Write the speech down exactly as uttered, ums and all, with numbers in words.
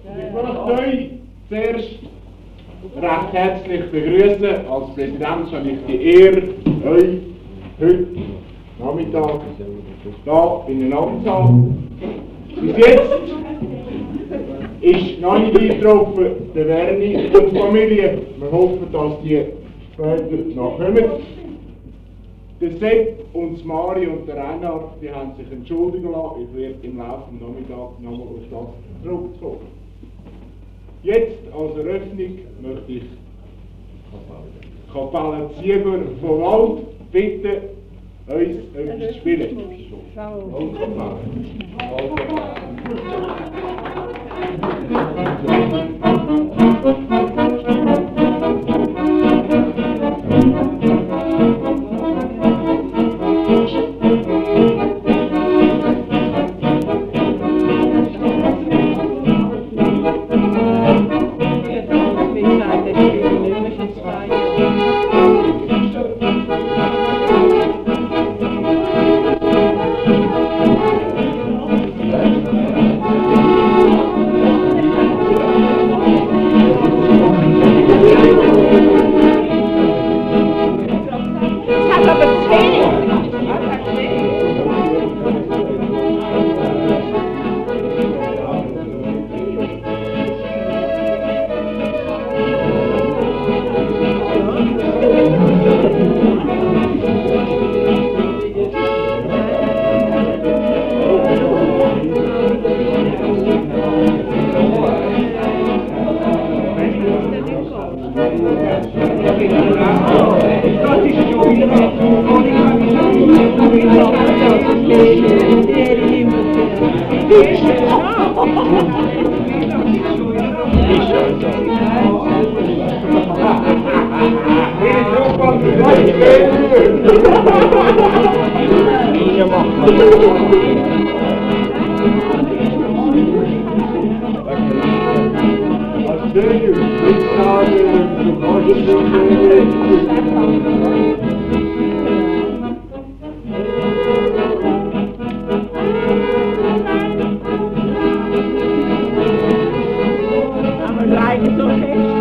Ich möchte euch zuerst recht herzlich begrüßen. Als Präsident habe ich die Ehre, euch heute Nachmittag hier in den Abend zu haben. Bis jetzt ist noch nicht eingetroffen der Werni und die Familie. Wir hoffen, dass die später noch kommen. Der Sepp und das Mari und der Reinhard, die haben sich entschuldigen lassen. Ich werde im Laufe des Nachmittags nochmal auf das zurückkommen. Jetzt als Eröffnung möchte ich Kapelle Zieber von Wald bitten, uns etwas zu spielen. I'm a like it's okay.